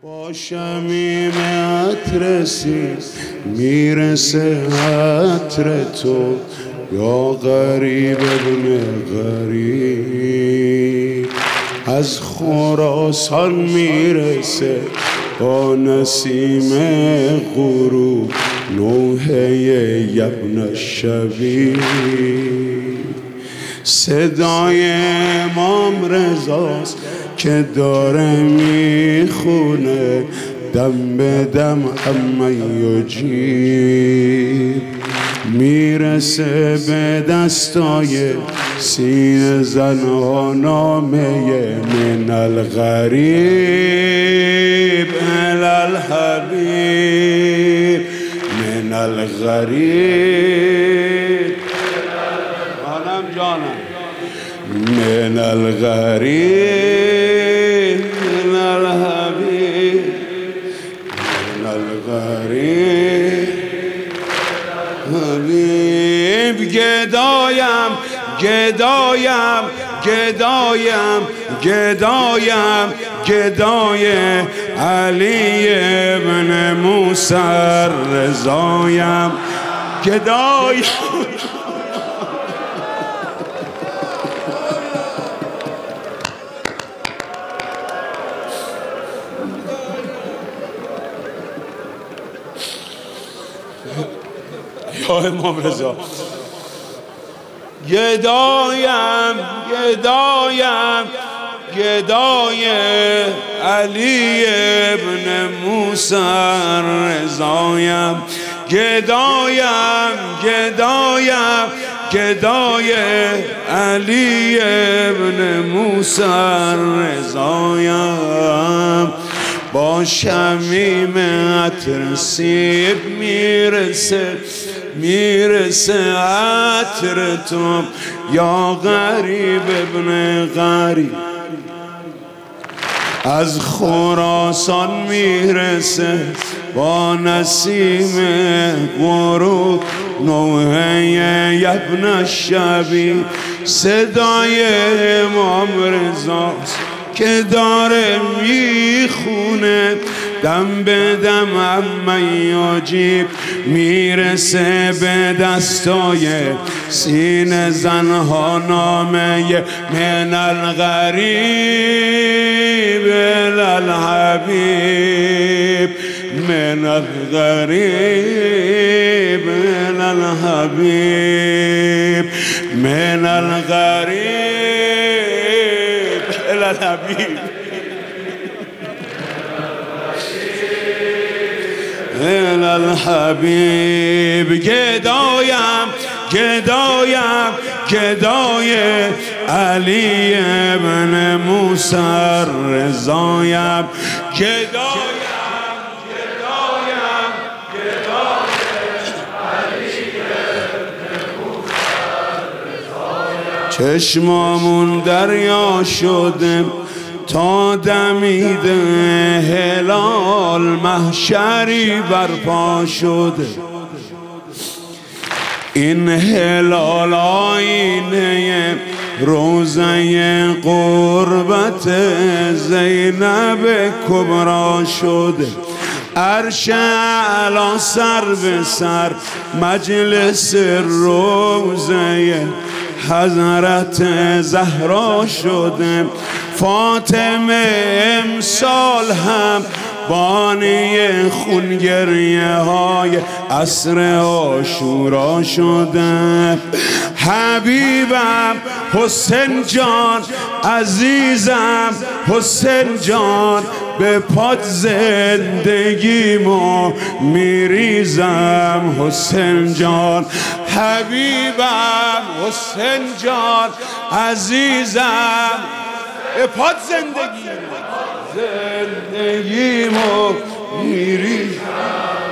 با شمیم عطر میرسه عطر تو، یا غریب ابن غریب. از خراسان میرسه با نسیم غروب، نوحه ابن الشبیب. صدای امام رضاست که داره میخونه، دم به دم اما یجیب. میرسه به دستای سینه زنها نامه من الغریب الی الحبیب، من الغریب جانم، من الغریب من الحبیب، من الغریب حبیب. گدایم گدایم گدایم گدایم گدای علی ابن موسی رضایم، گدای یا امام رضا. گدایم گدایم گدای علی ابن موسی رضایم، گدایم گدایم گدای علی ابن موسی رضایم. با شمیم عطر سیب میرسه عطر تو، یا غریب ابن غریب. از خراسان میرسه با نسیم غروب، نوحه ابن الشبیب. صدای امام رضاست که داره میخونه، دم به دم اما یجیب. میرسه به دستای سینه زنها نامه من الغریب الی الحبیب، من الغریب الی الحبیب، من الغریب الی الحبیب، الی الحبیب. گدایم گدایم گدای علی ابن موسی رضایم، گدایم گدایم گدای علی ابن موسی رضایم. چشمامون دریا شده تا دمیده هلال، محشری برپا شده. این هلال آینه روزه قربت زینب کبرا شده. عرش اعلی سر به سر مجلس روزه حضرت زهرا شده. فاطمه امسال هم بانی خونگریه های عصر عاشورا شده. حبیبم حسین جان عزیزم، حسین جان به پات زندگیمو میریزم. حسین جان حبیبم، حسین جان عزیزم، به پات زندگیمو میریزم.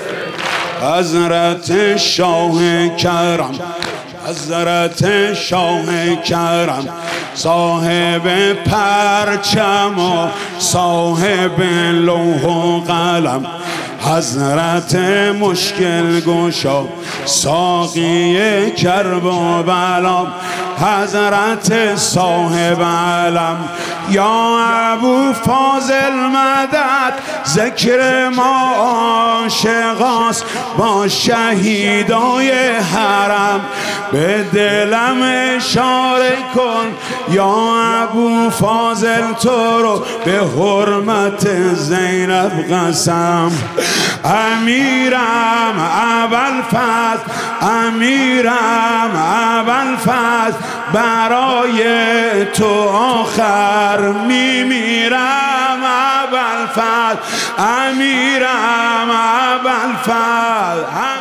حضرت شاه کرم، حضرت شاه کرم، صاحب پرچم و صاحب لوح و قلم. حضرت مشکل گشا، ساقی کرب و بلا. حضرت صاحب علم، یا ابو فاضل مدد ذکر ما عاشقاست با شهیدای حرم به دلم اشاره کن یا ابو فاضل تو رو به حرمت زینب قسم امیرم ابوالفضل امیرم ابوالفضل برای تو آخر میمیرم ابوالفضل امیرم ابوالفضل